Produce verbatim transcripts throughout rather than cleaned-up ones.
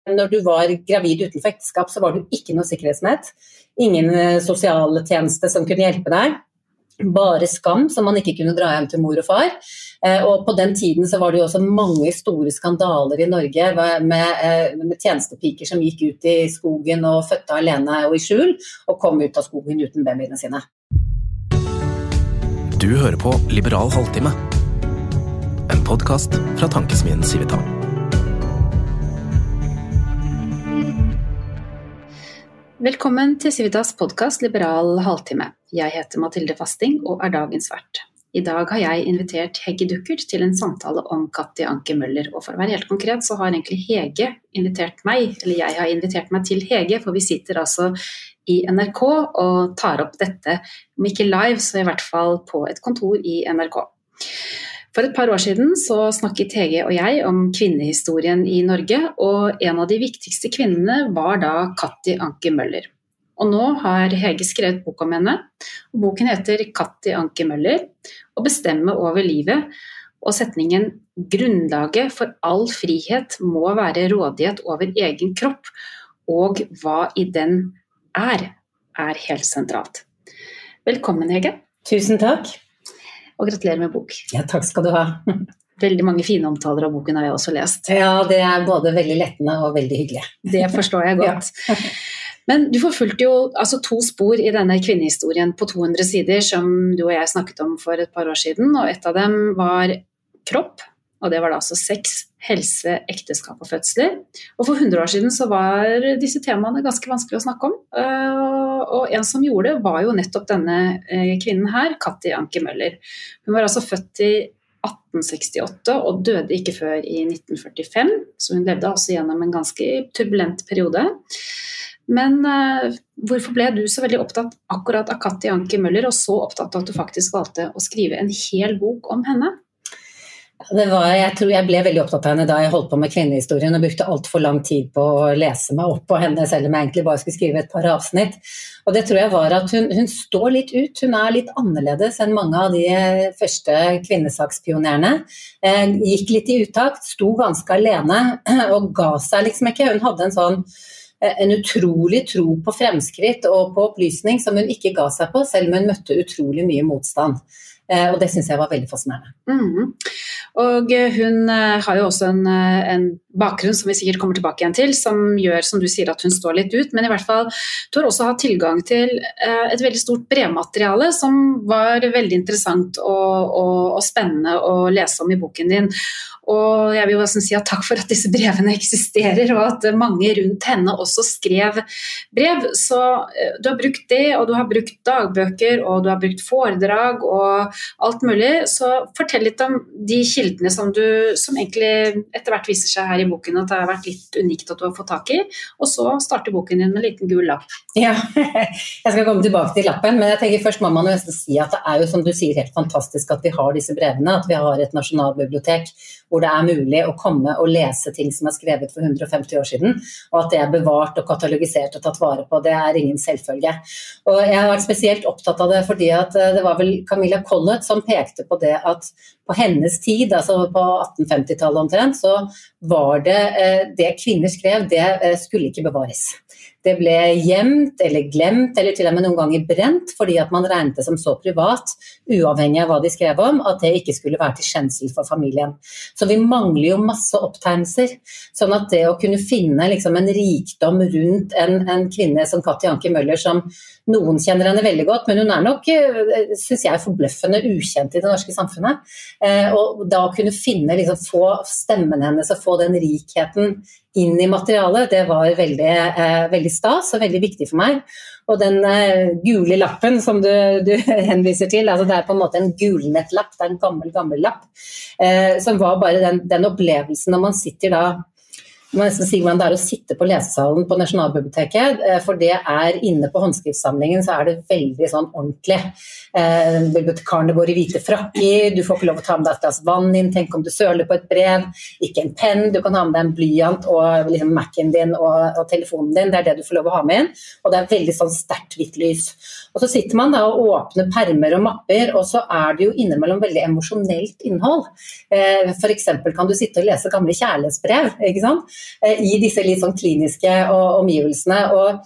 Når du var gravid utenfor ekteskap, så var du ikke noe sikkerhetsnett. Ingen sosialtjeneste som kunne hjelpe deg. Bare skam, så man ikke kunne dra hjem til mor og far. Og på den tiden så var det jo også mange store skandaler i Norge med, med tjenestepiker som gikk ut i skogen og fødte alene og i skjul, og kom ut av skogen uten babyene sine. Du hører på Liberal halvtime, en podcast fra tankesmien Civitas. Velkommen til Civitas podcast Liberal halvtime. Jeg heter Mathilde Fasting og er dagens vert. I dag har jeg invitert Hege Duckert til en samtale om Katti Anker Møller. Og for å være helt konkret så har egentlig Hege invitert meg, eller jeg har invitert meg til Hege, for vi sitter altså i N R K og tar opp dette, om ikke live, så i hvert fall på et kontor i N R K. For et par år siden så snakket Hege og jeg om kvinnehistorien i Norge, og en av de viktigste kvinnene var da Katti Anker Møller. Og nå har Hege skrevet bok om henne, og boken heter Katti Anker Møller, og bestemme over livet, og setningen «Grunnlaget for all frihet må være rådighet over egen kropp, og hva i den er», er helt sentralt. Velkommen, Hege. Tusen takk. Og gratulerer med bok. Ja, takk skal du ha. Veldig mange fine omtaler av boken har jeg også lest. Ja, det er både veldig lettende og veldig hyggelig. Det forstår jeg godt. Ja. Men du forfulgte jo altså to spor i denne kvinnehistorien på to hundre sider som du og jeg snakket om for et par år siden, og et av dem var kropp, og det var da altså sex, helse, ekteskap og fødsler. Og for hundre år siden så var disse temaene ganske vanskelig å snakke om, og en som gjorde det var jo nettopp denne kvinnen her, Katti Anker Møller. Hun var altså født i atten sekstiåtte og døde ikke før i nitten førtifem, så hun levde altså gjennom en ganske turbulent periode. Men uh, hvorfor ble du så veldig opptatt akkurat av Katti Anker Møller, og så opptatt av at du faktisk valgte å skrive en hel bok om henne? Det var, jeg tror jeg ble veldig opptatt av henne da jeg holdt på med kvinnehistorien og brukte alt for lang tid på å lese meg opp på henne, selv om jeg egentlig bare skulle skrive et par avsnitt. Og det tror jeg var at hun, hun står litt ut, hun er litt annerledes enn mange av de første kvinnesakspionerene. Eh, gikk litt i uttakt, sto ganske alene og ga seg liksom ikke. Hun hadde en sånn en utrolig tro på fremskritt og på opplysning som hun ikke ga seg på, selv om hun møtte utrolig mye motstand. Og det synes jeg var veldig fascinerende. Mm. Og hun har jo også en, en bakgrunn som vi sikkert kommer tilbake igjen til, som gjør, som du sier, at hun står litt ut, men i hvert fall, du har også hatt tilgang til et veldig stort brevmateriale som var veldig interessant og, og, og spennende å lese om i boken din. Og jeg vil jo også si at takk for at disse brevene eksisterer, og at mange rundt henne også skrev brev. Så du har brukt det, og du har brukt dagbøker, og du har brukt foredrag, og alt mulig. Så fortell litt om de kildene som du, som egentlig etter hvert viser seg her i boken, at det har vært litt unikt at du har fått tak i, og så starter boken din med en liten gul lapp. Ja, jeg skal komme tilbake til lappen, men jeg tenker først må man nesten si at det er jo, som du sier, helt fantastisk at vi har disse brevene, at vi har et nasjonalbibliotek hvor det er mulig å komme og lese ting som er skrevet for hundre og femti år siden, og at det er bevart og katalogisert og tatt vare på, det er ingen selvfølge. Og jeg har vært spesielt opptatt av det fordi at det var vel Camilla Collett som pekte på det at på hennes tid, altså på atten femti-tallet omtrent, så var det det kvinner skrev, det skulle ikke bevares. Det ble gjemt eller glemt, eller til og med noen ganger brent, fordi at man regnet det som så privat, uavhengig av hva de skrev om, at det ikke skulle være til kjensel for familien. Så vi mangler jo masse opptegnelser, sånn at det å kunne finne liksom en rikdom rundt en, en kvinne som Katti Anker Møller, som noen kjenner henne veldig godt, men hun er nok, synes jeg, forbløffende ukjent i det norske samfunnet. Og da å kunne finne, liksom, få stemmen hennes og få den rikheten inn i materialet, det var veldig, eh, veldig stas og veldig viktig for meg. Og den eh, gule lappen som du, du henviser til, altså det er på en måte en gulnettlapp, det er en gammel, gammel lapp, eh, som var bare den, den opplevelsen når man sitter da, man nesten si hvordan det er å sitte på lesesalen på Nasjonalbiblioteket, for det er inne på håndskriftsamlingen, så er det veldig sånn ordentlig. Eh, bibliotekarene går i hvite frakker, du får ikke lov å ta med deg et glass vann inn, tenk om du søler på et brev, ikke en penn, du kan ha med deg en blyant og liksom Mac'en din og, og telefonen din, det er det du får lov å ha med inn, og det er veldig sånn sterkt hvitt lys. Og så sitter man da og åpner permer og mapper, og så er det jo innimellom veldig emosjonelt innhold. Eh, for eksempel kan du sitte og lese gamle kjærlighetsbrev, ikke sant? i disse litt sånn kliniske omgivelsene. Og,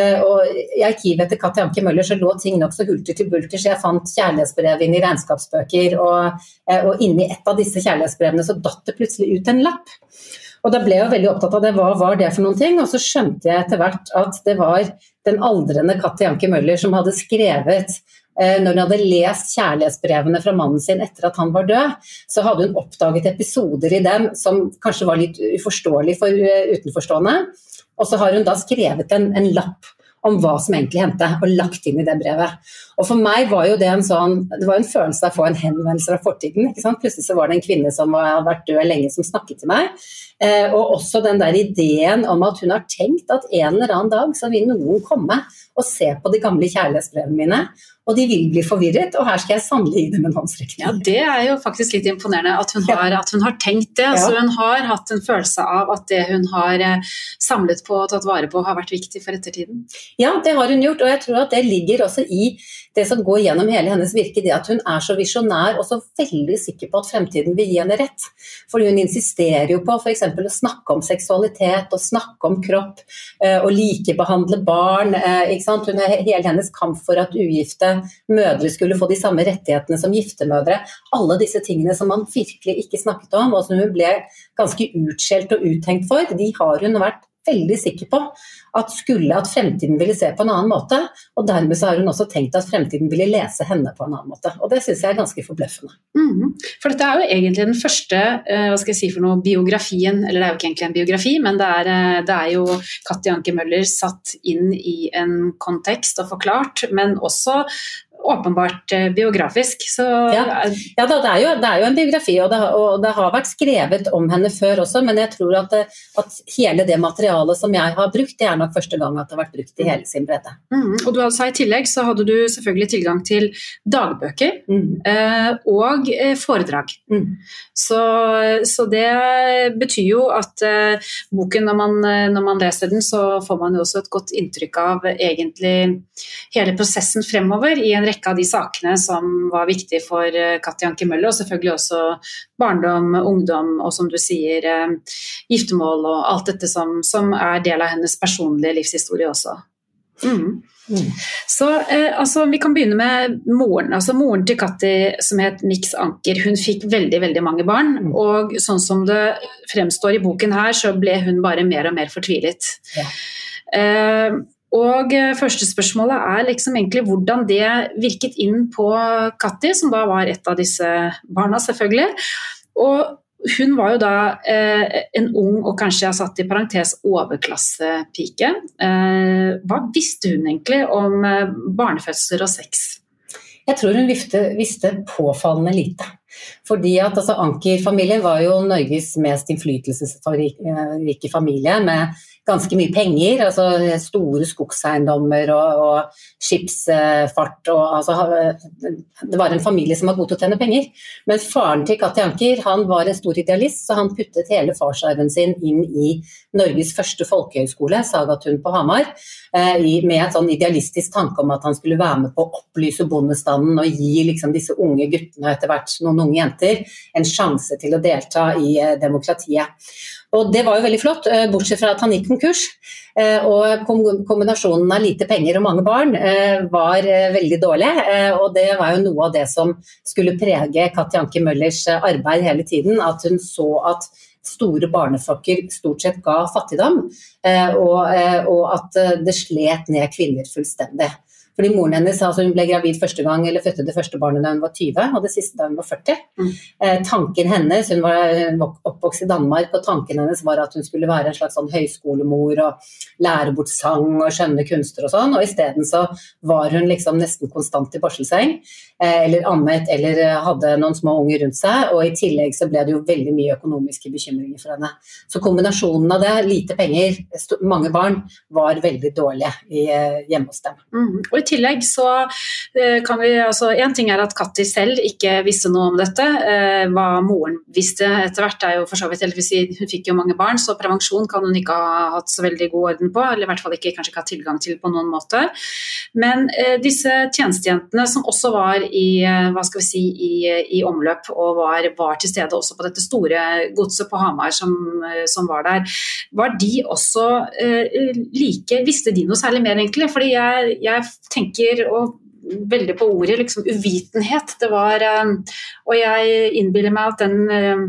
og i arkivet til Katti Anker Møller så lå ting nok så hulter til bulter, så jeg fant kjærlighetsbrev inn i regnskapsbøker, og, og inni et av disse kjærlighetsbrevene så datt det plutselig ut en lapp. Og da ble jeg veldig opptatt av det, hva var det for noen ting, og så skjønte jeg etter hvert at det var den aldrende Katti Anker Møller som hadde skrevet, eh, når hun hadde lest kjærlighetsbrevene fra mannen sin etter at han var død, så hadde hun oppdaget episoder i dem som kanskje var litt uforståelig for uh, utenforstående, og så har hun da skrevet en, en lapp om hva som egentlig hendte, og lagt inn i det brevet. Og for meg var jo det en sånn, det var en følelse av å få en henvendelse fra fortiden, ikke sant? Plutselig så var det en kvinne som hadde vært død lenge som snakket til meg, eh, og også den der ideen om at hun har tenkt at en eller annen dag så vil noen komme og se på de gamle kjærlighetsbrevene mine, og de vil bli forvirret, og her skal jeg sannelig gi dem en håndsrekning. Ja, det er jo faktisk litt imponerende at hun har, at hun har tenkt det. Ja. Altså, hun har hatt en følelse av at det hun har samlet på og tatt vare på har vært viktig for ettertiden. Ja, det har hun gjort, og jeg tror at det ligger også i det som går gjennom hele hennes virke, det at hun er så visjonær og så veldig sikker på at fremtiden vil gi henne rett. For hun insisterer jo på for eksempel å snakke om seksualitet og snakke om kropp og likebehandle barn, ikke sant? Hun er hele hennes kamp for at ugifte mødre skulle få de samme rettighetene som giftemødre. Alle disse tingene som man virkelig ikke snakket om, og som hun ble ganske utskjelt og uttenkt for, de har hun vært veldig sikker på at skulle at fremtiden ville se på en annen måte, og dermed så har hun også tenkt at fremtiden ville lese henne på en annen måte, og det synes jeg er ganske forbløffende. Mm-hmm. For dette er jo egentlig den første, hva skal jeg si for noe, biografien, eller det er jo ikke egentlig en biografi, men det er, det er jo Katti Anker Møller satt inn i en kontekst og forklart, men også åpenbart biografisk. Så ja, ja da, det, er jo, det er jo en biografi, og det, og det har vært skrevet om henne før også, men jeg tror at, at hele det materialet som jeg har brukt, det er nok første gang at det har vært brukt i hele sin bredde. Mm, og du hadde sagt i tillegg, så hadde du selvfølgelig tilgang til dagbøker mm. eh, og eh, foredrag. Mm. Så, så det betyr jo at eh, boken, når man, når man leser den, så får man jo også et godt inntrykk av egentlig hele prosessen fremover i en rekke av de sakene som var viktige for Katti Anker Møller, og selvfølgelig også barndom, ungdom, og som du sier, giftermål og alt dette som, som er del av hennes personlige livshistorie også. Mm. Mm. Så eh, altså, vi kan begynne med moren. Altså moren til Katti, som het Nix Anker, hun fikk veldig, veldig mange barn, mm. og sånn som det fremstår i boken her, så ble hun bare mer og mer fortvilet. Ja. Eh, Og første spørsmålet er liksom egentlig hvordan det virket inn på Katti, som da var et av disse barna selvfølgelig. Og hun var jo da eh, en ung og kanskje jeg har satt i parentes overklassepike. Eh, hva visste hun egentlig om barnefødsler og sex? Jeg tror hun visste, visste påfallende lite. Fordi at altså, Anker-familien var jo Norges mest innflytelsesrike familie med ganske mye penger, altså store skogseiendommer og, og skipsfart. Og, altså, det var en familie som var god til å tjene penger. Men faren til Katti Anker, han var en stor idealist, så han puttet hele farsarven sin inn i Norges første folkehøyskole, Sagatun på Hamar, med et sånn idealistisk tanke om at han skulle være med på å opplyse bondestanden og gi liksom, disse unge guttene og etter hvert noen unge jenter en sjanse til å delta i demokratiet. Og det var jo veldig flott, bortsett fra at han gikk konkurs, og kombinasjonen av lite penger og mange barn var veldig dårlig, og det var jo noe av det som skulle prege Katti Anker Møllers arbeid hele tiden, at hun så at store barneflokker stort sett ga fattigdom, og, og at det slet ned kvinner fullstendig. Fordi moren hennes, altså hun ble gravid første gang, eller fødte det første barnet da hun var tyve, og det siste da hun var førti. Mm. Eh, tanken hennes, hun var oppvokst i Danmark, og tanken hennes var at hun skulle være en slags sånn høyskolemor, og lære bort sang og skjønne kunster og sånn, og i stedet så var hun liksom nesten konstant i barselseng, eh, eller ammet, eller hadde noen små unger rundt seg, og i tillegg så ble det jo veldig mye økonomiske bekymringer for henne. Så kombinasjonen av det, lite penger, mange barn, var veldig dårlige i, hjemme hos dem. Mm. Og i tillegg så kan vi, altså en ting er at Katti selv ikke visste noe om dette, hva moren visste etter hvert er jo for så vidt, eller vil si, hun fikk jo mange barn, så prevensjon kan hun ikke ha hatt så veldig god orden på, eller i hvert fall ikke, kanskje ikke ha tilgang til på noen måte. Men eh, disse tjenestejentene som også var i, hva skal vi si, i, i omløp og var, var til stede også på dette store godset på Hamar som, som var der, var de også eh, like, visste de noe særlig mer egentlig? Fordi jeg, jeg tenker og veldig på ordet, liksom uvitenhet. Det var, og jeg innbiller meg at den,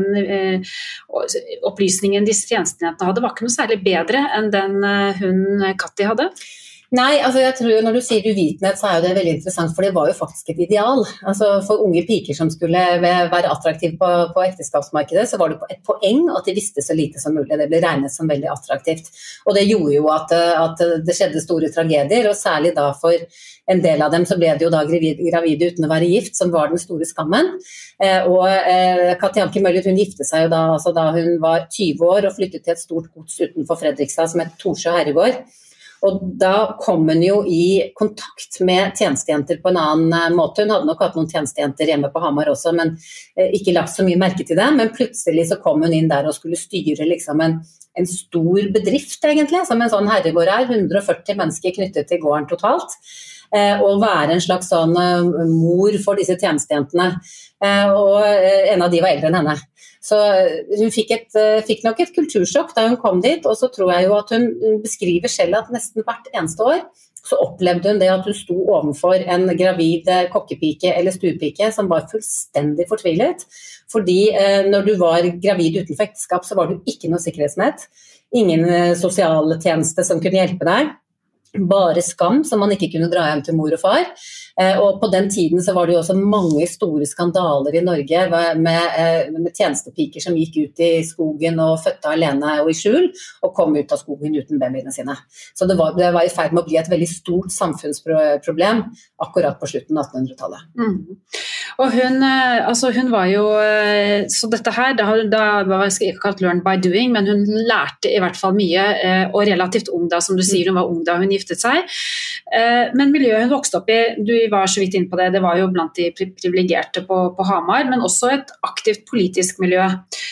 den opplysningen disse tjenestejentene hadde var ikke noe særlig bedre enn den hun Katti hadde. Nei, altså jeg tror når du sier uvitenhet så er jo det veldig interessant, for det var jo faktisk et ideal. Altså for unge piker som skulle være attraktive på, på ekteskapsmarkedet, så var det et poeng at de visste så lite som mulig. Det ble regnet som veldig attraktivt. Og det gjorde jo at, at det skjedde store tragedier, og særlig da for en del av dem så ble det jo da gravide, gravide uten å være gift, som var den store skammen. Eh, og eh, Katti Anker Møller, hun gifte seg jo da, altså da hun var tyve år og flyttet til et stort gods utenfor Fredrikstad som het Torsjø herregård. Og da kom hun jo i kontakt med tjenestejenter på en annen måte. Hun hadde nok hatt noen tjenestejenter hjemme på Hamar også, men eh, ikke lagt så mye merke til det. Men plutselig så kom hun inn der og skulle styre liksom en, en stor bedrift egentlig, som en sånn herregård er, hundre og førti mennesker knyttet til gården totalt. Eh, og være en slags sånn uh, mor for disse tjenestejentene. Eh, og uh, en av de var eldre enn henne. Så hun fikk, et, fikk nok et kultursjokk da hun kom dit, og så tror jeg jo at hun beskriver selv at nesten hvert eneste år så opplevde hun det at hun sto overfor en gravid kokkepike eller stuepike som var fullstendig fortvilet, fordi eh, når du var gravid utenfor ekteskap så var du ikke noe sikkerhetsnett, ingen eh, sosialtjeneste som kunne hjelpe deg, bare skam som man ikke kunne dra hjem til mor og far. Og på den tiden så var det jo også mange store skandaler i Norge med, med tjenestepiker som gikk ut i skogen og fødte alene og i skjul, og kom ut av skogen uten babyene sine. Så det var, det var i ferd med å bli et veldig stort samfunnsproblem akkurat på slutten av attenhundretallet. Mm. Og hun, altså hun var jo, så dette her, da, da var jeg ikke kalt learn by doing, men hun lærte i hvert fall mye, og relativt ung da, som du sier, hun var ung da hun giftet seg. Men miljøet hun vokste opp i, du var så vidt inn på det, det var jo blant de privilegerte på, på Hamar, men også et aktivt politisk miljø.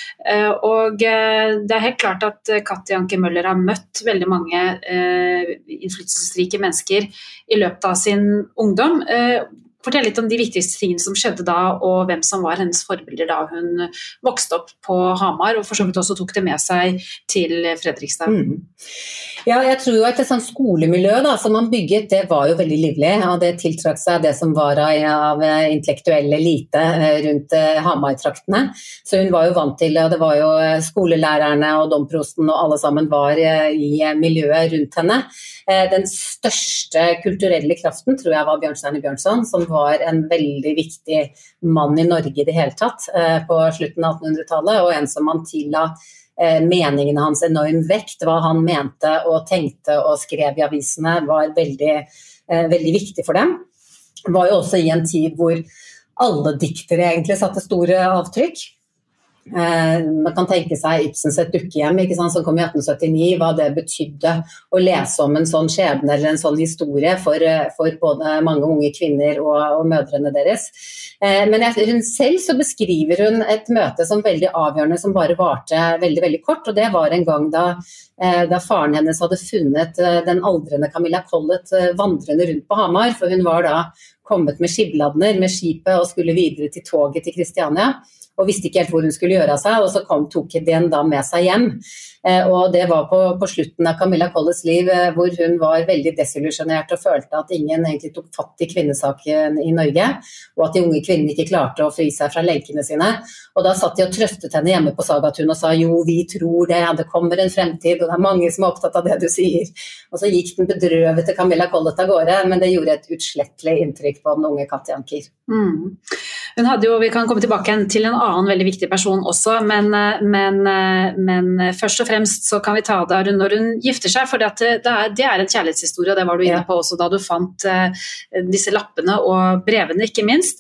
Og det er helt klart at Katti Anker Møller har møtt veldig mange innflytelsesrike mennesker i løpet av sin ungdom. Fortell litt om de viktigste tingene som skjedde da, og hvem som var hennes forbilder da hun vokste opp på Hamar, og for så vidt også tok det med seg til Fredrikstad. Mm. Ja, jeg tror jo at et sånt skolemiljø da, som man bygget, det var jo veldig livlig, og det tiltrakk seg det som var av, av intellektuelle elite rundt Hamar-traktene. Så hun var jo vant til, og det var jo skolelærerne og domprosten og alle sammen var i miljøet rundt henne. Den største kulturelle kraften tror jeg var Bjørnstjerne Bjørnson, som var en veldig viktig mann i Norge i det hele tatt på slutten av attenhundretallet, og en som man tilla meningene hans enorm vekt, hva han mente og tenkte og skrev i avisene var veldig, veldig viktig for dem. Det var jo også i en tid hvor alle diktere egentlig satte store avtrykk. Eh, man kan tenke seg Ibsens Et dukkehjem, ikke sant, som kom i atten syttini, hva det betydde å lese om en sånn skjebne eller en sånn historie for, for både mange unge kvinner og, og mødrene deres. Eh, men jeg, hun selv så beskriver hun et møte som veldig avgjørende, som bare varte veldig, veldig kort, og det var en gang da, eh, da faren hennes hadde funnet eh, den aldrende Camilla Collett eh, vandrende rundt på Hamar, for hun var da kommet med skibladner med skipet og skulle videre til toget til Kristiania, og visste ikke helt hvor hun skulle gjøre av seg, og så kom, tok den da med seg hjem. Eh, og det var på, på slutten av Camilla Colletts liv, eh, hvor hun var veldig desillusjonert og følte at ingen egentlig tok fatt i kvinnesaken i Norge, og at de unge kvinnene ikke klarte å fri seg fra lenkene sine. Og da satt de og trøstet henne hjemme på Sagatun og sa, jo, vi tror det, det kommer en fremtid, og det er mange som er opptatt av det du sier. Og så gikk den bedrøvete Camilla Collett av gårde, men det gjorde et utslettelig inntrykk på den unge Katti Anker. Mm. Hun hadde jo, vi kan komme tilbake til en annen veldig viktig person også, men, men, men først og fremst så kan vi ta det når hun gifter seg, for det er, det er en kjærlighetshistorie, og det var du inne på også da du fant uh, disse lappene og brevene ikke minst.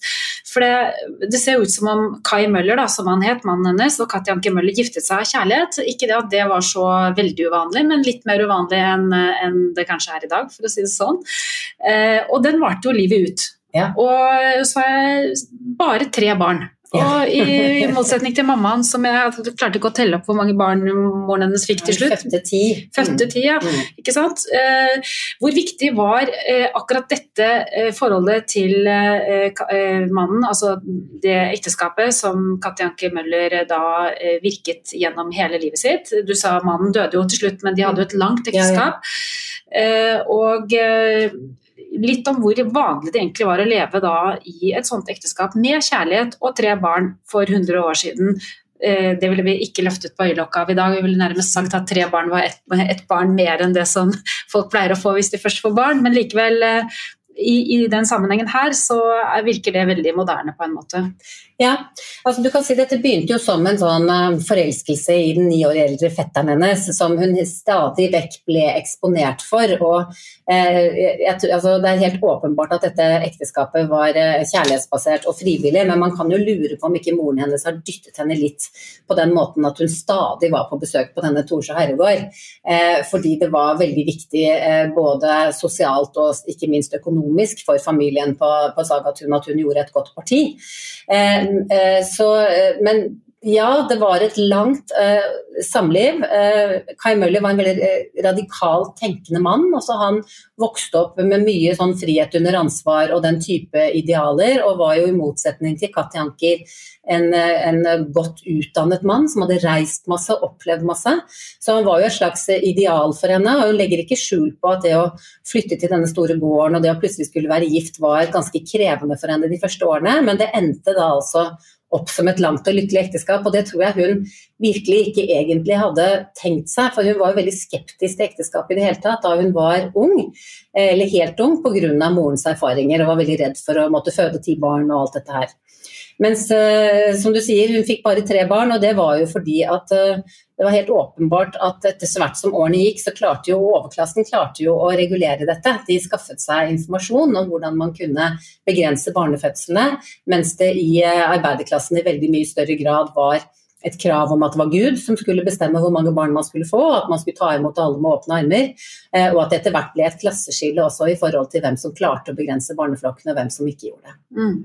For det, det ser ut som om Kai Møller, da, som han het, mannen hennes, og Katti Anker Møller giftet seg av kjærlighet. Ikke det at det var så veldig uvanlig, men litt mer uvanlig enn, enn det kanskje er i dag, for å si det sånn. Eh, og den varte jo livet ut. Ja. Og så er jeg bare tre barn. Og i, i motsetning til mammaen, som jeg klarte ikke å telle opp hvor mange barn moren hennes fikk til slutt. Fødte ti. Fødte ti, ja. Mm. Ikke sant? Eh, hvor viktig var eh, akkurat dette eh, forholdet til eh, mannen, altså det ekteskapet som Katti Anker Møller da eh, virket gjennom hele livet sitt. Du sa mannen døde jo til slutt, men de hadde jo et langt ekteskap. Ja, ja. Eh, og eh, litt om hvor vanlig det egentlig var å leve da i et sånt ekteskap med kjærlighet og tre barn for hundre år siden. Det ville vi ikke løftet på øyelokket av i dag. Vi ville nærmest sagt at tre barn var et, et barn mer enn det som folk pleier å få hvis de først får barn, men likevel i, i den sammenhengen her så virker det veldig moderne på en måte. Ja, altså du kan si dette begynte jo som en sånn forelskelse i den ni år eldre fetteren hennes, som hun stadig vekk ble eksponert for, og eh, jeg, altså, det er helt åpenbart at dette ekteskapet var eh, kjærlighetsbasert og frivillig, men man kan jo lure på om ikke moren hennes har dyttet henne litt på den måten at hun stadig var på besøk på denne Torsjø herregård, eh, fordi det var veldig viktig eh, både sosialt og ikke minst økonomisk for familien på, på Sagatun at hun gjorde et godt parti. Eh, Så, men ja, det var et langt uh, samliv. Uh, Kai Møller var en veldig radikalt tenkende mann. Altså, han vokste opp med mye sånn frihet under ansvar og den type idealer, og var jo i motsetning til Katti Anker en, en godt utdannet mann som hadde reist masse, opplevd masse. Så han var jo et slags ideal for henne, og hun legger ikke skjul på at det å flytte til denne store gården og det å plutselig skulle være gift var ganske krevende for henne de første årene, men det endte da altså opp som et langt og lykkelig ekteskap, og det tror jeg hun virkelig ikke egentlig hadde tenkt seg, for hun var jo veldig skeptisk til ekteskap i det hele tatt da hun var ung, eller helt ung, på grunn av morens erfaringer, og var veldig redd for å måtte føde ti barn og alt dette her. Mens, som du sier, hun fikk bare tre barn, og det var jo fordi at det var helt åpenbart at etter hvert som årene gikk, så klarte jo overklassen klarte jo å regulere dette. De skaffet seg informasjon om hvordan man kunne begrense barnefødslene, mens det i arbeiderklassen i veldig mye større grad var et krav om at det var Gud som skulle bestemme hvor mange barn man skulle få, at man skulle ta imot alle med åpne armer, og at det etter hvert ble et klasseskille også i forhold til hvem som klarte å begrense barneflokkene og hvem som ikke gjorde det. Mm.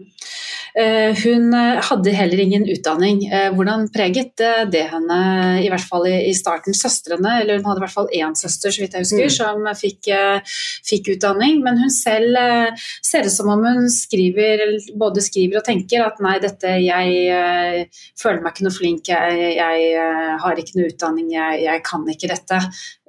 Hun hadde heller ingen utdanning. Hvordan preget det henne, i hvert fall i starten, søstrene, eller hun hadde i hvert fall en søster, så vidt jeg husker, mm. som fikk, fikk utdanning, men hun selv ser det som om hun skriver, både skriver og tenker at nei, dette, jeg føler meg ikke noe flink, jeg, jeg har ikke noe utdanning, jeg, jeg kan ikke dette.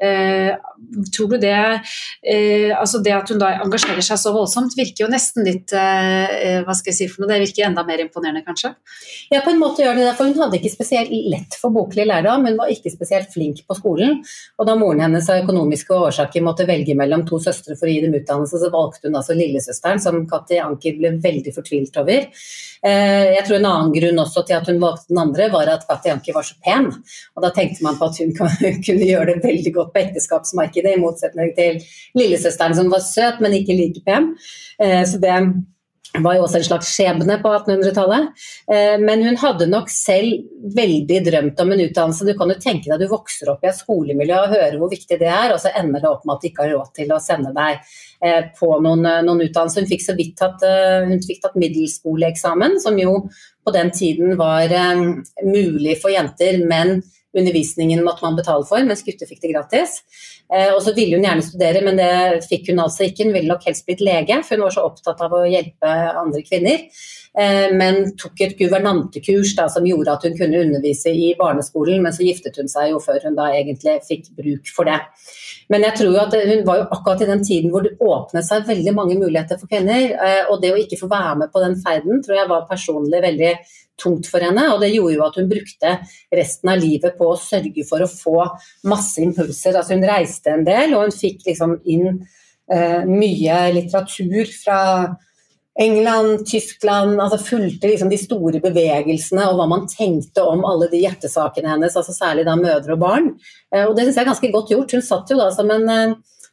Tror du det, altså det at hun da engasjerer seg så voldsomt, virker jo nesten litt, hva skal jeg si for noe, det virker enda mer imponerende kanskje? Ja, på en måte gjør det det, for hun hadde ikke spesielt lett for boklig lærdom, men var ikke spesielt flink på skolen, og da moren hennes av økonomiske årsaker måtte velge mellom to søstre for å gi dem utdannelse, så valgte hun altså lillesøsteren, som Katti Anker ble veldig fortvilt over. Jeg tror en annen grunn også til at hun valgte den andre var at Katti Anker var så pen, og da tenkte man på at hun kunne gjøre det veldig godt på ekteskapsmarkedet, i motsetning til lillesøsteren som var søt, men ikke like pen. Så det var jo også en slags skjebne på attenhundretallet, men hun hadde nok selv veldig drømt om en utdannelse. Du kan jo tenke deg at du vokser opp i et skolemiljø og hører hvor viktig det er, og så ender det opp med at du ikke har råd til å sende deg på noen, noen utdannelse. Hun fikk så vidt tatt, hun fikk tatt middelskoleeksamen, som jo på den tiden var mulig for jenter, men undervisningen måtte man betale for, mens gutter fikk det gratis. Og så ville hun gjerne studere, men det fikk hun altså ikke. Hun ville nok helst blitt lege, for hun var så opptatt av å hjelpe andre kvinner. Men tok et guvernantekurs da, som gjorde at hun kunne undervise i barneskolen, men så giftet hun seg jo før hun da egentlig fikk bruk for det. Men jeg tror jo at hun var jo akkurat i den tiden hvor det åpnet seg veldig mange muligheter for kvinner, og det å ikke få være med på den ferden tror jeg var personlig veldig tungt for henne, og det gjorde jo at hun brukte resten av livet på å sørge for å få masse impulser. Altså hun reiste en del, og hun fikk liksom inn eh, mye litteratur fra England, Tyskland, altså fulgte liksom de store bevegelsene og hva man tenkte om alle de hjertesakene hennes, altså særlig da mødre og barn. Eh, og det synes jeg er ganske godt gjort. Hun satt jo da som en eh,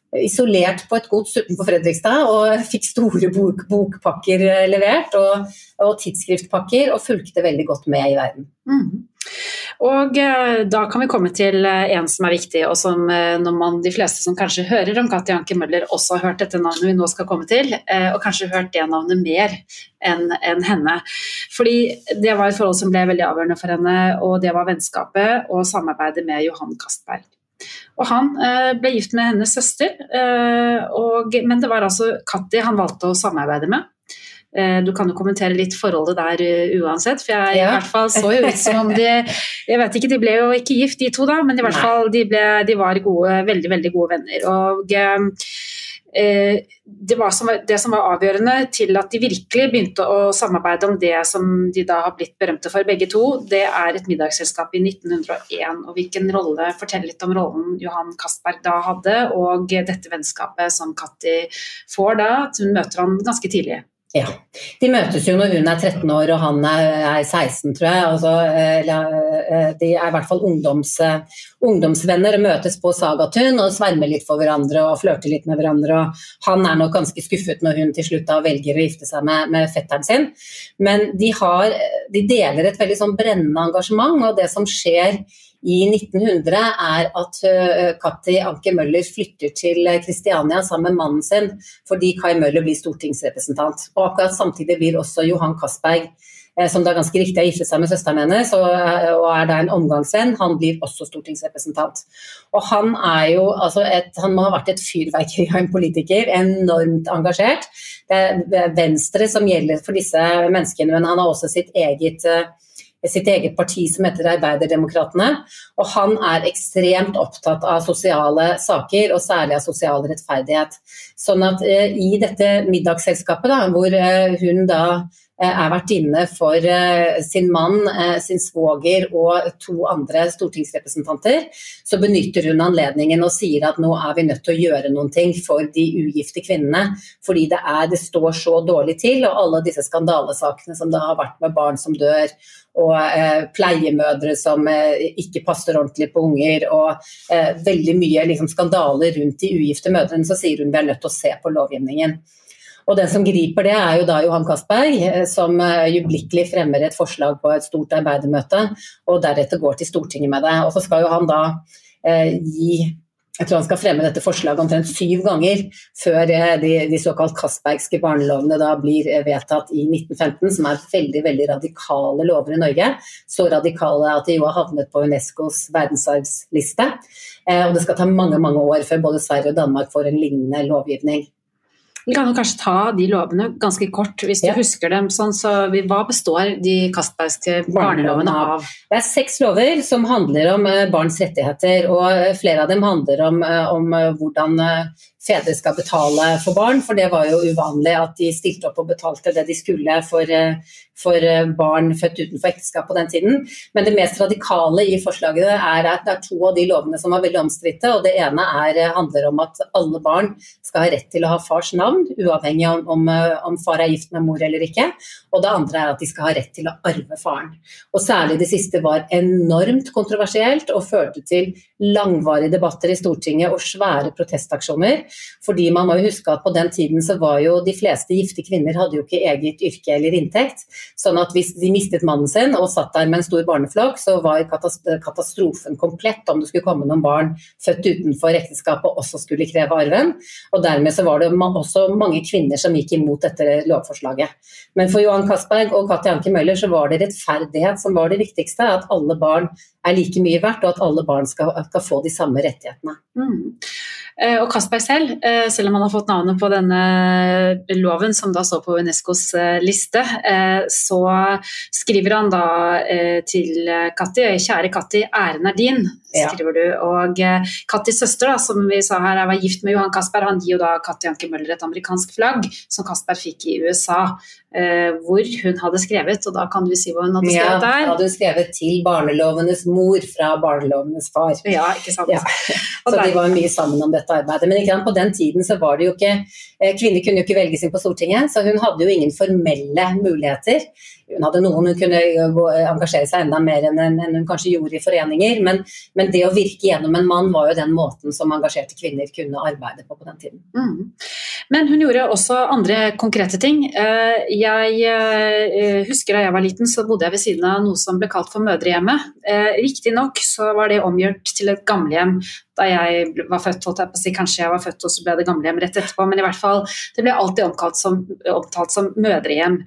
isolert på et gods utenfor Fredrikstad, og fikk store bok, bokpakker levert, og, og tidsskriftpakker, og fulgte veldig godt med i verden. Mm. Og eh, da kan vi komme til en som er viktig, og som eh, når man, de fleste som kanskje hører om Katti Anker Møller også har hørt dette navnet vi nå skal komme til, eh, og kanskje hørt det navnet mer enn, enn henne. Fordi det var et forhold som ble veldig avgjørende for henne, og det var vennskapet og samarbeidet med Johan Castberg. Og han eh, ble gift med hennes søster, eh, og, men det var altså Katti han valgte å samarbeide med. Du kan jo kommentere litt forholdet der uansett, for jeg ja. I hvert fall så jo ut som om de, jeg vet ikke, de ble jo ikke gift de to da, men i hvert Nei. Fall de, ble, de var gode, veldig, veldig gode venner, og eh, det var som, det som var avgjørende til at de virkelig begynte å samarbeide om det som de da har blitt berømte for begge to, det er et middagsselskap i nitten hundre og en, og hvilken rolle, fortell litt om rollen Johan Castberg da hadde, og dette vennskapet som Katti får da, at hun møter han ganske tidlig. Ja, de møtes jo når hun er tretten år og han er seksten, tror jeg. Altså, de er i hvert fall ungdoms, ungdomsvenner og møtes på Sagatun og svermer litt for hverandre og flørter litt med hverandre. Og han er nok ganske skuffet når hun til slutt da velger å gifte seg med, med fetteren sin. Men de, har, de deler et veldig sånn brennende engasjement, og det som skjer i nitten hundre er at Katti Anker Møller flytter til Kristiania sammen med mannen sin, fordi Kai Møller blir stortingsrepresentant. Og akkurat samtidig blir også Johan Castberg, som da ganske riktig har giftet seg med søsteren hennes, og er da en omgangsvenn, han blir også stortingsrepresentant. Og han er jo, altså et, han må ha vært et fyrverkeri av en politiker, enormt engasjert. Det er Venstre som gjelder for disse menneskene, men han har også sitt eget sitt eget parti som heter Arbeiderdemokratene, og han er ekstremt opptatt av sosiale saker, og særlig av sosial rettferdighet. Sånn at eh, i dette middagsselskapet, da, hvor eh, hun da eh, er vært inne for eh, sin mann, eh, sin svoger og to andre stortingsrepresentanter, så benytter hun anledningen og sier at nå er vi nødt til å gjøre noen ting for de ugifte kvinnene, fordi det, er, det står så dårlig til, og alle disse skandalesakene som det har vært med barn som dør, og eh, pleiemødre som eh, ikke passer ordentlig på unger, og eh, veldig mye liksom, skandaler rundt de ugifte mødrene, så sier hun vi er nødt til å se på lovgivningen. Og den som griper det er jo da Johan Castberg, eh, som eh, jublikkelig fremmer et forslag på et stort arbeidermøte, og deretter går til Stortinget med det. Og så skal jo han da eh, gi Jeg tror han skal fremme dette forslaget omtrent syv ganger før de, de såkalt Castbergske barnelovene da blir vedtatt i nitten femten, som er veldig, veldig radikale lover i Norge. Så radikale at de jo har havnet på UNESCOs verdensarvsliste. Og det skal ta mange, mange år før både Sverige og Danmark får en lignende lovgivning. Vi kan jo kanskje ta de lovene ganske kort, hvis du ja. Husker dem sånn, så hva består de Castbergske barnelovene av? Det er seks lover som handler om barns rettigheter, og flere av dem handler om, om hvordan fedre skal betale for barn, for det var jo uvanlig at de stilte opp og betalte det de skulle for, for barn født utenfor ekteskap på den tiden. Men det mest radikale i forslaget er at det er to av de lovene som var veldig omstridte, og det ene er, handler om at alle barn skal ha rett til å ha fars navn, uavhengig om, om, om far er gift med mor eller ikke, og det andre er at de skal ha rett til å arve faren. Og særlig det siste var enormt kontroversielt og førte til langvarige debatter i Stortinget og svære protestaksjoner, fordi man må jo huske at på den tiden så var jo de fleste gifte kvinner hadde jo ikke eget yrke eller inntekt, sånn at hvis de mistet mannen sin og satt der med en stor barneflokk, så var katastrofen komplett om det skulle komme noen barn født utenfor ekteskapet og også skulle kreve arven, og dermed så var det også mange kvinner som gikk imot dette lovforslaget. Men for Johan Castberg og Katti Anker Møller så var det rettferdighet som var det viktigste, at alle barn er like mye verdt, og at alle barn skal, skal få de samme rettighetene. Mm. Og Castberg selv, selv om han har fått navnet på denne loven som da står på UNESCOs liste, så skriver han da til Katti, kjære Katti, æren er din, skriver du. Og Kattis søster da, som vi sa her, var gift med Johan Castberg, han gir jo da Katti Anker Møller et amerikansk flagg, som Castberg fikk i U S A, hvor hun hadde skrevet, og da kan du si hva hun hadde skrevet der. Ja, hun hadde skrevet til barnelovenes mor fra barnelovenes far. Ja, ikke sant. Ja. Så de var mye sammen om dette arbeidet, men ikke, på den tiden så var det jo ikke, kvinner kunne jo ikke velges inn på Stortinget, så hun hadde jo ingen formelle muligheter hun hadde noen hun kunne gå, engasjere seg enda mer enn, enn hun kanskje gjorde i foreninger, men, men det å virke gjennom en mann var jo den måten som engasjerte kvinner kunne arbeide på på den tiden. Mm. Men hun gjorde også andre konkrete ting. Jeg husker da jeg var liten, så bodde jeg ved siden av noe som ble kalt for mødrehjemmet. Riktig nok så var det omgjort til et gamlehjem da jeg var født, holdt jeg på å si, kanskje jeg var født og så ble det gamlehjem rett etterpå, men i hvert fall, det ble alltid omtalt som, omtalt som mødrehjem.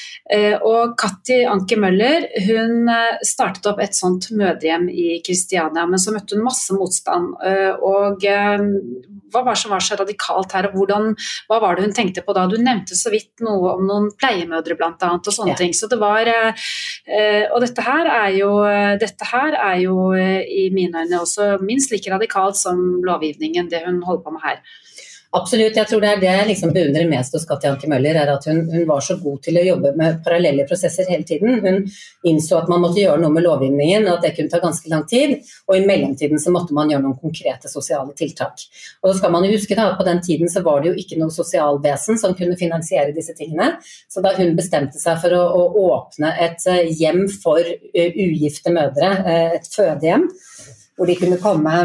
Og Katti Anke Møller, hun startet opp et sånt mødrehjem i Kristiania, men så møtte hun masse motstand. Og hva var det som var så radikalt her, og hvordan, hva var det hun tenkte på da? Du nevnte så vidt noe om noen pleiemødre blant annet, og sånne ja. ting. Så det var, og dette her er jo, dette her er jo i mine øyne også minst like radikalt som lovgivningen, det hun holder på med her. Absolutt, jeg tror det er det jeg liksom beundrer mest hos Katti Anke Møller, er at hun, hun var så god til å jobbe med parallelle prosesser hele tiden. Hun innså at man måtte gjøre noe med lovgivningen, og at det kunne ta ganske lang tid, og i mellomtiden så måtte man gjøre noen konkrete sosiale tiltak. Og så skal man jo huske da, at på den tiden så var det jo ikke noe sosialvesen som kunne finansiere disse tingene, så da hun bestemte seg for å, å åpne et hjem for ugifte mødre, et fødehjem, hvor de kunne komme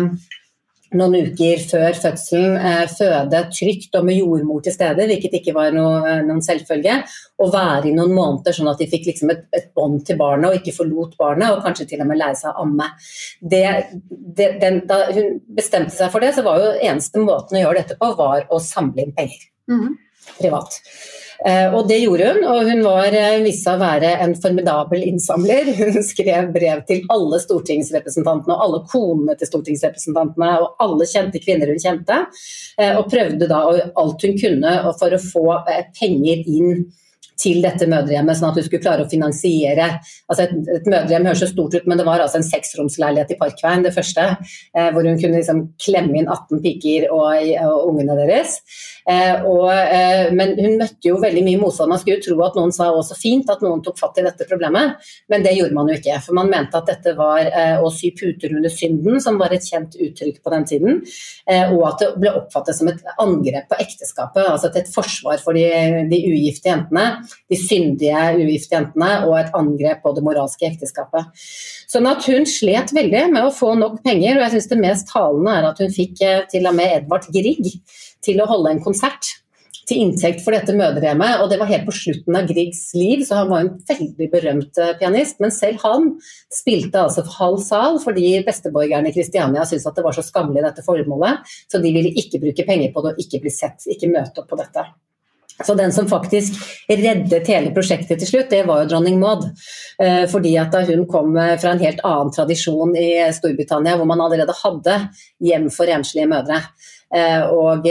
noen uker før fødselen, eh, føde trygt og med jordmor til stede, hvilket ikke var noe, noen selvfølge, og være i noen måneder sånn at de fikk liksom et, et bånd til barnet og ikke forlot barnet, og kanskje til og med lære seg å amme. Det, det, den, da hun bestemte seg for det, så var jo eneste måten å gjøre dette på var å samle inn penger, mm-hmm. privat. Uh, og det gjorde hun, og hun var uh, vist seg å være en formidabel innsamler. Hun skrev brev til alle stortingsrepresentantene og alle konene til stortingsrepresentantene og alle kjente kvinner hun kjente, uh, og prøvde da alt hun kunne for å få uh, penger inn til dette mødrehjemmet, sånn at hun skulle klare å finansiere. Altså et, et mødrehjem høres så stort ut, men det var altså en seksromsleilighet i Parkveien, det første, eh, hvor hun kunne liksom klemme inn atten piker og, og ungene deres. Eh, og, eh, men hun møtte jo veldig mye motstand. Man skulle jo tro at noen sa også fint at noen tok fatt i dette problemet, men det gjorde man jo ikke, for man mente at dette var eh, å sy puter under synden, som var et kjent uttrykk på den tiden, eh, og at det ble oppfattet som et angrep på ekteskapet, altså et forsvar for de, de ugifte jentene, de syndige ugifte jentene, og et angrep på det moralske ekteskapet. Sånn at hun slet veldig med å få nok penger, og jeg synes det mest talende er at hun fikk eh, til og med Edvard Grieg til å holde en konsert til inntekt for dette mødrehjemmet, og det var helt på slutten av Griegs liv, så han var en veldig berømt pianist, men selv han spilte altså for halv sal, fordi besteborgerne i Kristiania syntes at det var så skammelig dette formålet, så de ville ikke bruke penger på det og ikke bli sett, ikke møte opp på dette. Så den som faktisk reddet hele prosjektet til slutt, det var jo dronning Maud, fordi at da hun kom fra en helt annen tradisjon i Storbritannia, hvor man allerede hadde hjem for enslige mødre. Og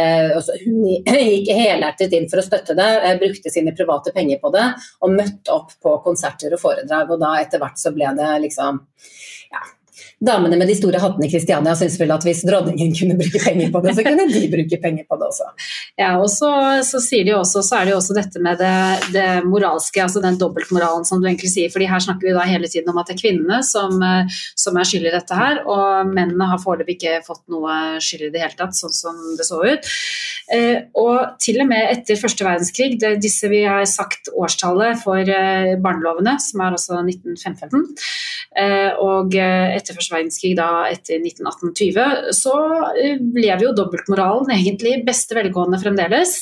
hun gikk helhjertet inn for å støtte det, brukte sine private penger på det, og møtte opp på konserter og foredrag, og da etter hvert så ble det liksom, ja, damene med de store hattene i Kristiania synes vel at hvis dronningen kunne bruke penger på det, så kunne de bruke penger på det også. Ja, og så, så sier de også, så er det jo også dette med det, det moralske, altså den dobbeltmoralen som du egentlig sier, fordi her snakker vi da hele tiden om at det er kvinnene som, som er skyld i dette her, og mennene har foreløpig ikke fått noe skyld i det hele tatt, sånn som det så ut. Eh, og til og med etter første verdenskrig, det er disse vi har sagt årstallet for eh, barnelovene, som er altså nitten femten, eh, og etter første verdenskrig da etter nitten atten tjue, så lever jo dobbeltmoralen egentlig beste velgående fremdeles.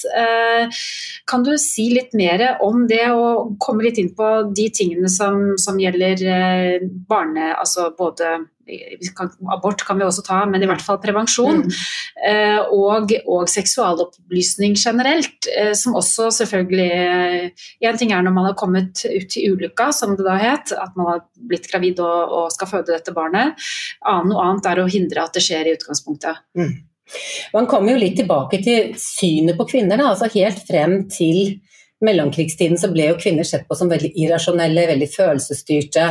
Kan du si litt mer om det og komme litt inn på de tingene som, som gjelder barne, altså både kan, abort kan vi også ta, men i hvert fall prevensjon, mm. og, og seksualopplysning generelt, som også selvfølgelig, en ting er når man har kommet ut til ulykka, som det da het, at man har blitt gravid og, og skal føde dette barnet, noe annet er å hindre at det skjer i utgangspunktet. Mm. Man kommer jo litt tilbake til synet på kvinner, da, altså helt frem til mellomkrigstiden så ble jo kvinner sett på som veldig irrasjonelle, veldig følelsesstyrte,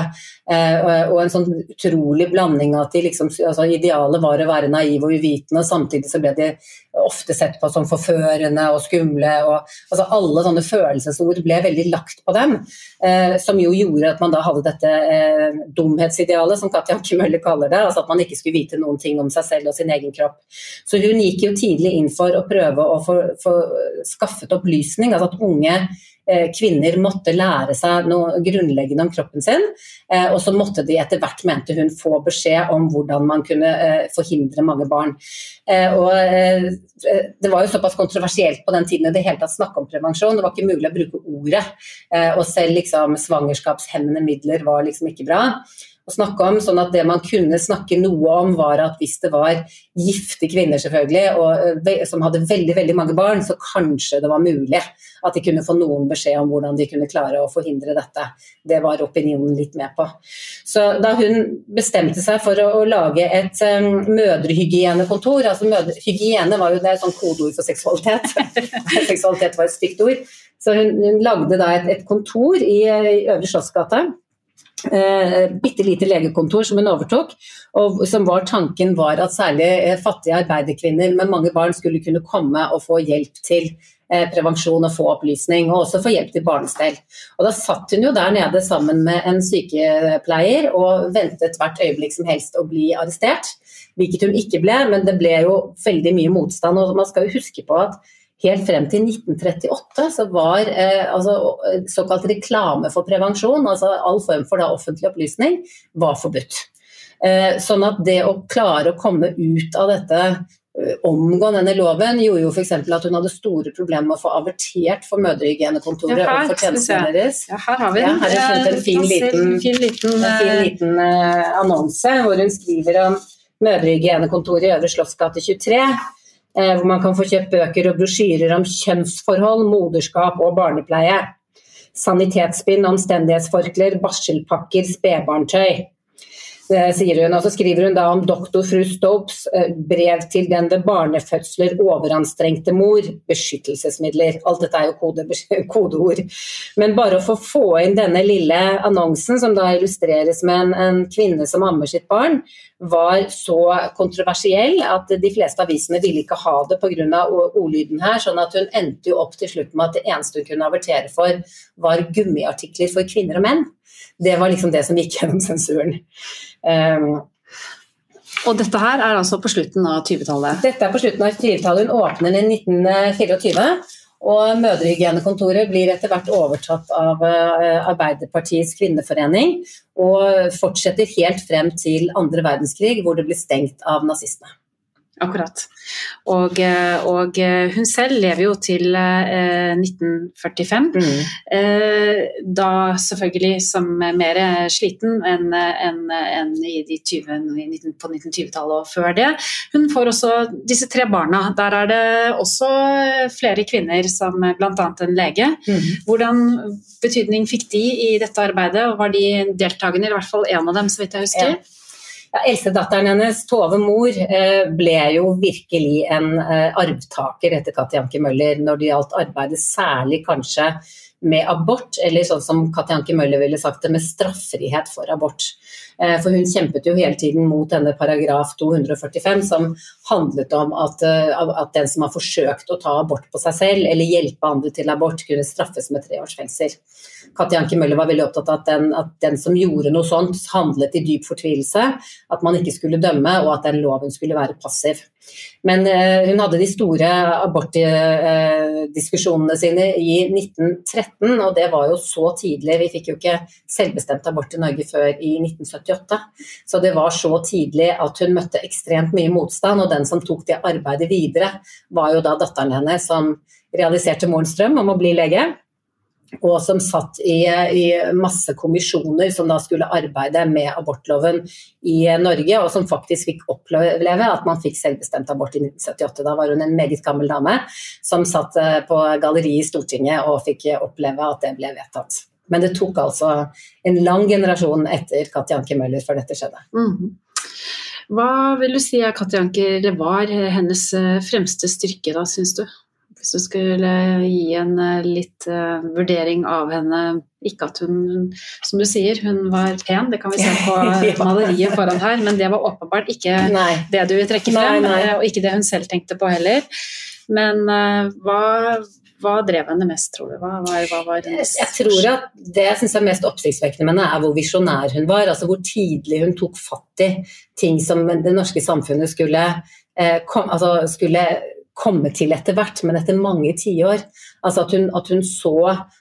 og en sånn utrolig blanding av at de liksom, altså idealet var å være naiv og uvitende, og samtidig så ble de ofte sett på som forførende og skumle, og altså alle sånne følelsesord ble veldig lagt på dem, eh, som jo gjorde at man da hadde dette eh, dumhetsidealet, som Katti Anke Møller kaller det, altså at man ikke skulle vite noen ting om seg selv og sin egen kropp. Så hun gikk jo tidlig inn for å prøve å få, få skaffet opplysning, altså at unge kvinner måtte lære seg noe grunnleggende om kroppen sin, og så måtte de etter hvert, mente hun, få beskjed om hvordan man kunne forhindre mange barn. Og det var jo såpass kontroversielt på den tiden i det hele tatt snakke om prevensjon, det var ikke mulig å bruke ordet, og selv liksom svangerskapshemmende midler var liksom ikke bra å snakke om, sånn at det man kunne snakke noe om var at hvis det var gifte kvinner selvfølgelig, og, som hadde veldig, veldig mange barn, så kanskje det var mulig at de kunne få noen beskjed om hvordan de kunne klare å forhindre dette. Det var opinionen litt med på. Så da hun bestemte seg for å, å lage et um, mødrehygienekontor, altså mødre, hygiene var jo det sånn kodeord for seksualitet, seksualitet var et stygt ord, så hun, hun lagde da et, et kontor i, i Øvre Slottsgata, Uh, bitte lite legekontor som hun overtok, og som var tanken var at særlig uh, fattige arbeiderkvinner med mange barn skulle kunne komme og få hjelp til uh, prevensjon og få opplysning, og også få hjelp til barnestell. Og da satt hun jo der nede sammen med en sykepleier og ventet hvert øyeblikk som helst å bli arrestert, hvilket hun ikke ble, men det ble jo veldig mye motstand, og man skal jo huske på at helt frem til nitten trettiåtte så var eh, altså, såkalt reklame for prevensjon, altså all form for da, offentlig opplysning, var forbudt. Eh, sånn at det å klare å komme ut av dette, eh, omgå denne loven, gjorde jo for eksempel at hun hadde store problemer med å få avertert for mødrehygienekontoret ja, og for tjenestene deres. Ja, her har vi den. Ja, her har jeg funnet en fin liten, fin liten, en fin liten uh, annonse, hvor hun skriver om mødrehygienekontoret i Øvre Slottsgate tjuetre, hvor man kan få kjøpt bøker og brosjyrer om kjønnsforhold, moderskap og barnepleie. Sanitetsbind, omstendighetsforkler, barselpakker, spedbarntøy. Sier hun, og så skriver hun da om doktor fru Stopes brev til den ved barnefødsler overanstrengte mor, beskyttelsesmidler. Alt dette er jo kode, kodeord. Men bare å få få inn denne lille annonsen, som da illustreres med en, en kvinne som ammer sitt barn, var så kontroversiell at de fleste avisene ville ikke ha det på grunn av ordlyden her, sånn at hun endte jo opp til slutt med at det eneste hun kunne avertere for var gummiartikler for kvinner og menn. Det var liksom det som gikk gjennom sensuren. Um, og dette her er altså på slutten av tjuetallet? Dette er på slutten av tjuetallet. Hun åpner i nitten tjuefire, og mødrehygienekontoret blir etter hvert overtatt av Arbeiderpartiets kvinneforening, og fortsetter helt frem til andre verdenskrig, hvor det blir stengt av nazistene. Akkurat. Og, og hun selv lever jo til eh, nitten førtifem, mm. eh, da selvfølgelig som mer sliten enn en, en i de tyve, på nitten tjue-tallet og før det. Hun får også disse tre barna. Der er det også flere kvinner, som blant annet en lege. Mm. Hvordan betydning fikk de i dette arbeidet, og var de deltagende, i hvert fall en av dem, så vidt jeg husker? Ja. Ja, eldstedatteren hennes, Tove Mor, ble jo virkelig en arvtaker etter Katti Anker Møller når det gjaldt arbeidet, særlig kanskje med abort, eller sånn som Katti Anker Møller ville sagt det, med straffrihet for abort. For hun kjempet jo hele tiden mot denne paragraf to hundre førtifem, som handlet om at, at den som har forsøkt å ta abort på seg selv, eller hjelpe andre til abort, kunne straffes med tre års fengsel. Katti Anker Møller var veldig opptatt av at den, at den som gjorde noe sånt handlet i dyp fortvilelse, at man ikke skulle dømme, og at den loven skulle være passiv. Men eh, hun hadde de store abortdiskusjonene eh, sine i nitten tretten, og det var jo så tidlig. Vi fikk jo ikke selvbestemt abort i Norge før i nitten syttiåtte, så det var så tidlig at hun møtte ekstremt mye motstand, og den som tok det arbeidet videre var jo da datteren hennes, som realiserte morens drøm om å bli lege, og som satt i, i masse kommisjoner som da skulle arbeide med abortloven i Norge, og som faktisk fikk oppleve at man fikk selvbestemt abort i nitten syttiåtte. Da var hun en meget gammel dame som satt på galleri i Stortinget og fikk oppleve at det ble vedtatt. Men det tok altså en lang generasjon etter Katti Anker Møller før dette skjedde. Mm. Hva vil du si er Katti Anker, det var hennes fremste styrke da, synes du? Hvis du skulle gi en litt uh, vurdering av henne, ikke at hun, som du sier, hun var pen, det kan vi se på maleriet foran her, men det var åpenbart ikke nei. Det du vil trekke frem, nei, nei. Og ikke det hun selv tenkte på heller. Men uh, hva, hva drev henne mest, tror du? Hva, hva, hva var hennes... Jeg tror at det jeg synes er mest oppsiktsvekkende med henne er hvor visjonær hun var, altså hvor tidlig hun tok fatt i ting som det norske samfunnet skulle, uh, kom, altså skulle komme til etter hvert, men etter mange tiår. Altså at hun, at hun så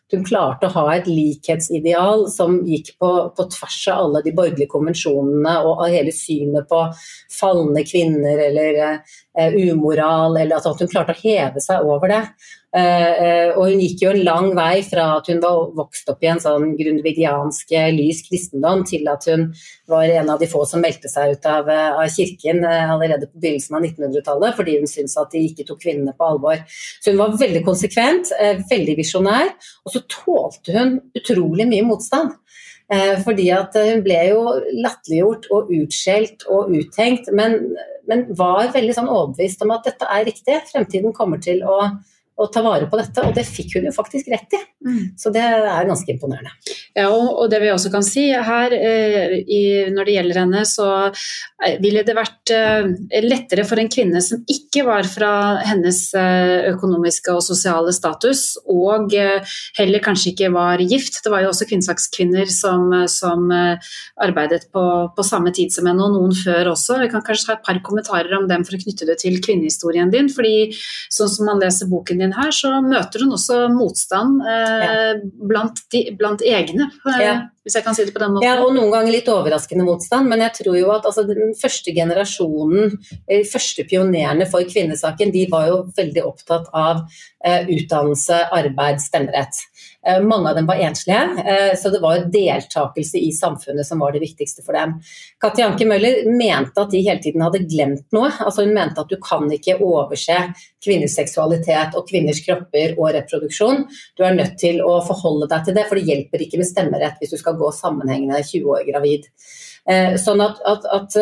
hun klarte å ha et likhetsideal som gikk på, på tvers av alle de borgerlige konvensjonene og av hele synet på fallende kvinner eller uh, umoral, eller at hun klarte å heve seg over det. Uh, og hun gikk jo en lang vei fra at hun var vokst opp i en sånn grundvigiansk lys kristendom til at hun var en av de få som meldte seg ut av, av kirken uh, allerede på begynnelsen av nittenhundretallet, fordi hun syntes at de ikke tok kvinnene på alvor. Så hun var veldig konsekvent, uh, veldig visjonær, og så tålte hun utrolig mye motstand. Uh, fordi at hun ble jo latterliggjort og utskjelt og uttenkt, men, men var veldig sånn overbevist om at dette er riktig, fremtiden kommer til å å ta vare på dette, og det fikk hun jo faktisk rett i. Mm. Så det er ganske imponerende. Ja, og, og det vi også kan si her, eh, i, når det gjelder henne, så ville det vært eh, lettere for en kvinne som ikke var fra hennes eh, økonomiske og sosiale status, og eh, heller kanskje ikke var gift. Det var jo også kvinnesakskvinner som, som eh, arbeidet på, på samme tid som henne, og noen før også. Vi kan kanskje ha et par kommentarer om dem for å knytte det til kvinnehistorien din, fordi sånn som man leser boken din her, så møter hun også motstand eh, ja. blant, de, blant egne, eh, ja. hvis jeg kan si det på den måten. Ja, og noen ganger litt overraskende motstand, men jeg tror jo at altså, den første generasjonen, de første pionerene for kvinnesaken, de var jo veldig opptatt av eh, utdannelse, arbeid, stemmerett. Eh, mange av dem var enslige, eh, så det var deltakelse i samfunnet som var det viktigste for dem. Katti Anker Møller mente at de hele tiden hadde glemt noe, altså hun mente at du kan ikke overse kvinners seksualitet og kvinners kropper og reproduksjon. Du er nødt til å forholde deg til det, for det hjelper ikke med stemmerett hvis du skal gå sammenhengende tjue år gravid. Eh, sånn at, at, at,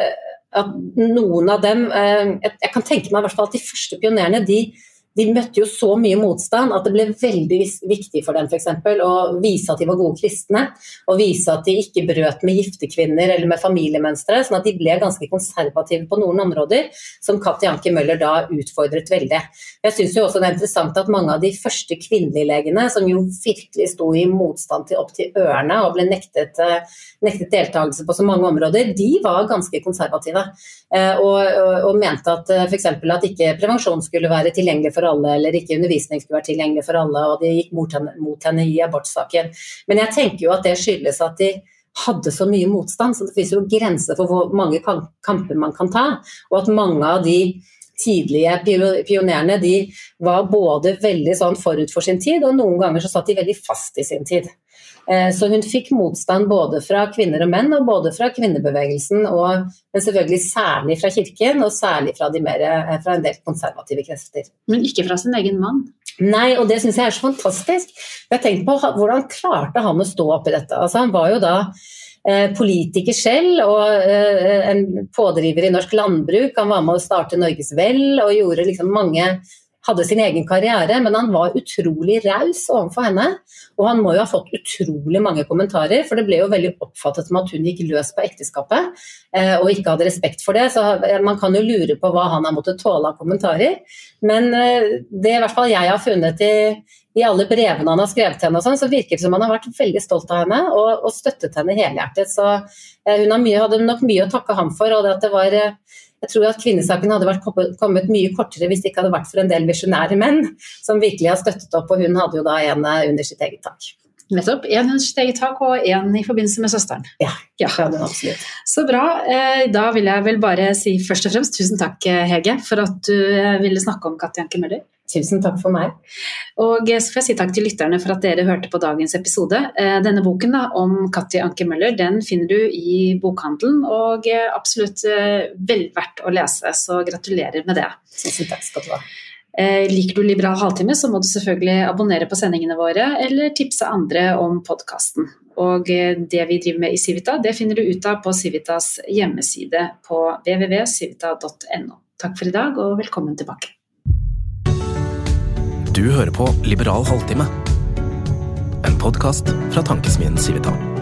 at noen av dem, eh, jeg kan tenke meg i hvert fall at de første pionerene, de De møtte jo så mye motstand at det ble veldig viktig for dem for eksempel å vise at de var gode kristne, og vise at de ikke brøt med gifte kvinner eller med familiemønstre, sånn at de ble ganske konservative på noen områder, som Katti Anker Møller da utfordret veldig. Jeg synes jo også det er interessant at mange av de første kvinnelige legene, som jo virkelig sto i motstand til opp til ørene og ble nektet, nektet deltakelse på så mange områder, de var ganske konservative, og, og, og mente at for eksempel at ikke prevensjon skulle være tilgjengelig for alle, eller ikke undervisning skulle være tilgjengelig for alle, og de gikk mot henne, mot henne i abortsaken. Men jeg tenker jo at det skyldes at de hadde så mye motstand, så det finnes jo grenser for hvor mange kamper man kan ta, og at mange av de tidlige pionerene, de var både veldig sånn forut for sin tid, og noen ganger så satt de veldig fast i sin tid. Så hun fikk motstand både fra kvinner og menn, og både fra kvinnebevegelsen, og, men selvfølgelig særlig fra kirken, og særlig fra, de mer, fra en del konservative krefter. Men ikke fra sin egen mann? Nei, og det synes jeg er så fantastisk. Jeg tenkte på hvordan klarte han å stå opp i dette. Altså, han var jo da eh, politiker selv, og eh, en pådriver i norsk landbruk. Han var med å starte Norges Vel, og gjorde liksom mange... hadde sin egen karriere, men han var utrolig raus overfor henne, og han må jo ha fått utrolig mange kommentarer, for det ble jo veldig oppfattet som at hun gikk løs på ekteskapet, og ikke hadde respekt for det, så man kan jo lure på hva han har måttet tåle av kommentarer, men det i hvert fall jeg har funnet i, i alle brevene han har skrevet til henne og sånn, så virker det som han har vært veldig stolt av henne, og, og støttet henne helhjertet, så hun har mye, hadde nok mye å takke ham for, og at det var... Jeg tror at kvinnesaken hadde vært kommet mye kortere hvis det ikke hadde vært for en del visjonære menn som virkelig har støttet opp, og hun hadde jo da en under sitt eget tak. Nettopp, en under sitt eget tak og en i forbindelse med søsteren. Ja, ja. Det hadde hun absolutt. Så bra, da vil jeg vel bare si først og fremst tusen takk Hege for at du ville snakke om Katti Anker Møller. Tusen takk for meg. Og så får jeg si takk til lytterne for at dere hørte på dagens episode. Denne boken da, om Katti Anker Møller, den finner du i bokhandelen, og absolutt vel verdt å lese, så gratulerer med det. Tusen takk skal du ha. Liker du Liberal Halvtime, så må du selvfølgelig abonnere på sendingene våre, eller tipse andre om podcasten. Og det vi driver med i Civita, det finner du ut av på Civitas hjemmeside på w w w punktum civita punktum no. Takk for i dag, og velkommen tilbake. Du hører på Liberal Halvtime, en podcast fra Tankesmien Civita.